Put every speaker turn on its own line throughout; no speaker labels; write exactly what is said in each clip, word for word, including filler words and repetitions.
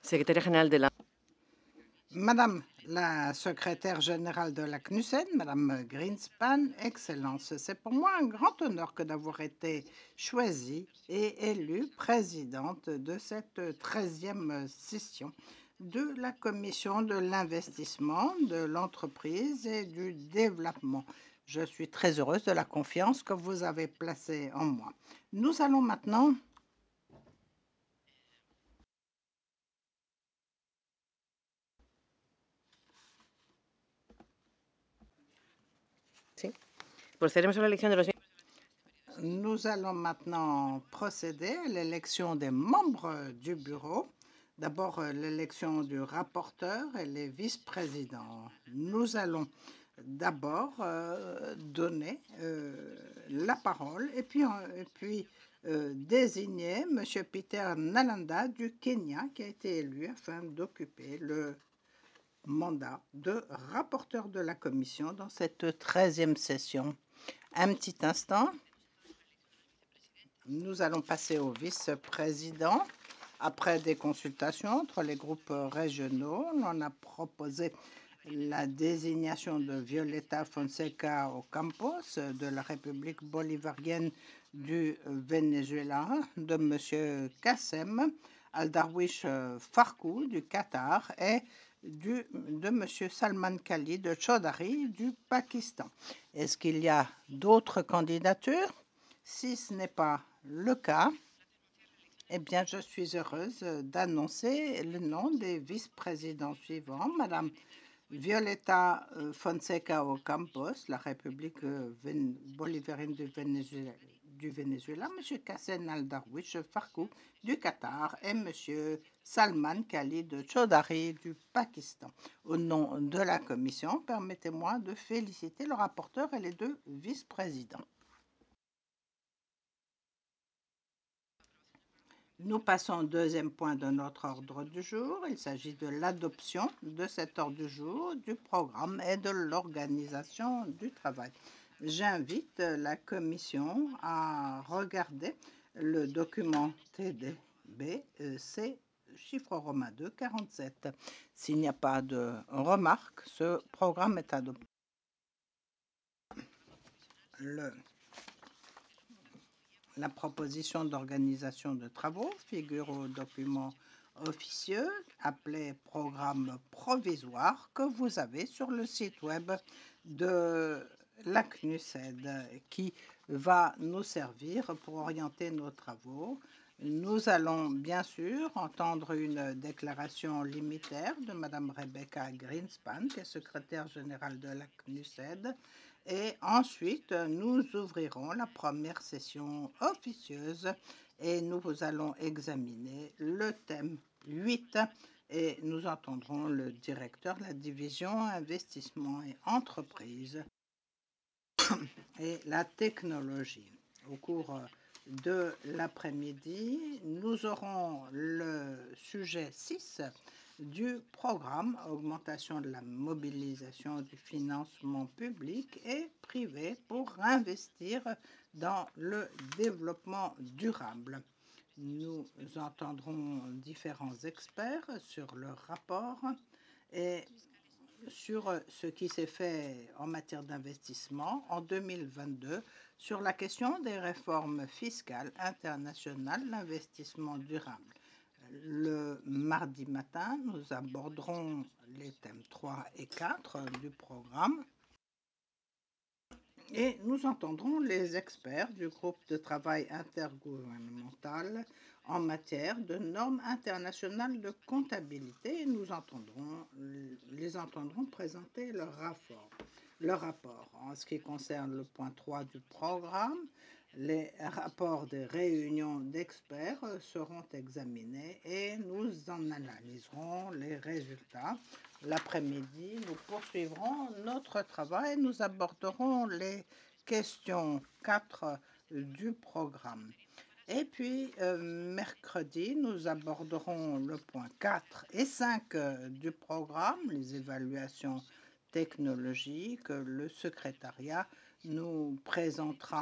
secretaria general de la...
Madame la secrétaire générale de la C N U S E D, Madame Greenspan, Excellence, c'est pour moi un grand honneur que d'avoir été choisie et élue présidente de cette treizième session de la Commission de l'investissement, de l'entreprise et du développement. Je suis très heureuse de la confiance que vous avez placée en moi. Nous allons maintenant
Sí. Procederemos a la elección de los...
Nous allons maintenant procéder à l'élection des membres du bureau. D'abord, l'élection du rapporteur et les vice-présidents. Nous allons d'abord euh, donner euh, la parole et puis, euh, et puis euh, désigner M. Peter Nalanda du Kenya qui a été élu afin d'occuper le mandat de rapporteur de la commission dans cette treizième session. Un petit instant. Nous allons passer au vice-président. Après des consultations entre les groupes régionaux, on a proposé la désignation de Violeta Fonseca Ocampos de la République bolivarienne du Venezuela, de M. Kassem Al-Darwish Farkou du Qatar et du, de M. Salman Khalid de Chaudhary du Pakistan. Est-ce qu'il y a d'autres candidatures? Si ce n'est pas le cas, eh bien, je suis heureuse d'annoncer le nom des vice-présidents suivants. Madame Violeta Fonseca Ocampos, la République bolivarienne du Venezuela, du Venezuela, M. Kassen Al-Darwish Farkou du Qatar et M. Salman Khalid Chaudhary du Pakistan. Au nom de la Commission, permettez-moi de féliciter le rapporteur et les deux vice-présidents. Nous passons au deuxième point de notre ordre du jour. Il s'agit de l'adoption de cet ordre du jour, du programme et de l'organisation du travail. J'invite la Commission à regarder le document T D B C chiffre romain deux quarante-sept. S'il n'y a pas de remarques, ce programme est adopté. Le La proposition d'organisation de travaux figure au document officieux appelé programme provisoire que vous avez sur le site web de la C N U S E D qui va nous servir pour orienter nos travaux. Nous allons bien sûr entendre une déclaration liminaire de Mme Rebecca Greenspan, qui est secrétaire générale de la C N U S E D, et ensuite nous ouvrirons la première session officieuse et nous allons examiner le thème huit et nous entendrons le directeur de la division investissement et entreprise et la technologie. Au cours de l'après-midi, nous aurons le sujet six du programme augmentation de la mobilisation du financement public et privé pour investir dans le développement durable. Nous entendrons différents experts sur leur rapport et sur ce qui s'est fait en matière d'investissement en deux mille vingt-deux sur la question des réformes fiscales internationales, l'investissement durable. Le mardi matin, nous aborderons les thèmes trois et quatre du programme et nous entendrons les experts du groupe de travail intergouvernemental en matière de normes internationales de comptabilité et nous entendrons, les entendrons présenter leur rapport. Leur rapport. En ce qui concerne le point trois du programme, les rapports des réunions d'experts seront examinés et nous en analyserons les résultats. L'après-midi, nous poursuivrons notre travail. Nous aborderons les questions quatre du programme. Et puis, euh, mercredi, nous aborderons le point quatre et cinq euh, du programme, les évaluations technologiques. Le secrétariat nous présentera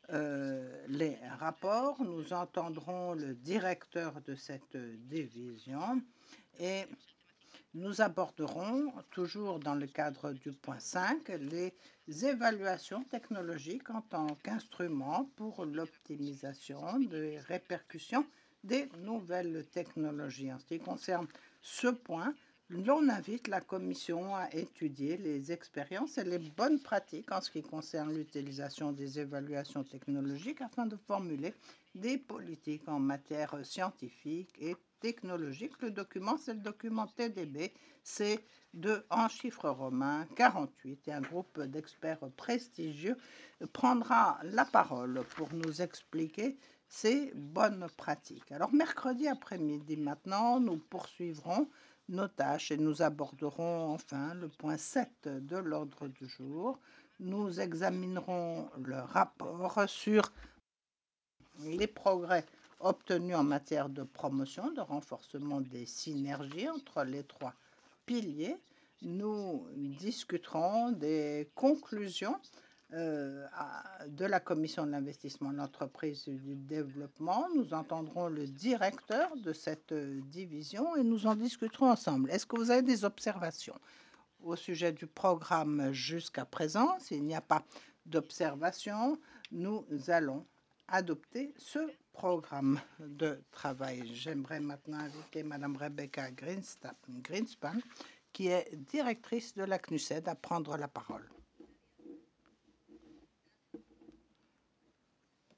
euh, les rapports. Nous entendrons le directeur de cette division et nous aborderons, toujours dans le cadre du point cinq, les évaluations technologiques en tant qu'instrument pour l'optimisation des répercussions des nouvelles technologies. En ce qui concerne ce point, l'on invite la Commission à étudier les expériences et les bonnes pratiques en ce qui concerne l'utilisation des évaluations technologiques afin de formuler des politiques en matière scientifique et technologique. Le document, c'est le document T D B, c'est de, en chiffres romains, quarante-huit, et un groupe d'experts prestigieux prendra la parole pour nous expliquer ces bonnes pratiques. Alors, mercredi après-midi maintenant, nous poursuivrons nos tâches et nous aborderons enfin le point sept de l'ordre du jour. Nous examinerons le rapport sur les progrès obtenus en matière de promotion, de renforcement des synergies entre les trois piliers. Nous discuterons des conclusions euh, de la Commission de l'investissement de l'entreprise et du développement. Nous entendrons le directeur de cette division et nous en discuterons ensemble. Est-ce que vous avez des observations au sujet du programme jusqu'à présent? S'il n'y a pas d'observation, nous allons adopter ce programme de travail. J'aimerais maintenant inviter Madame Rebecca Greenspan, qui est directrice de la C N U S E D, à prendre la parole.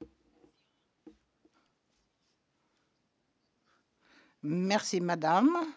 Merci, Madame.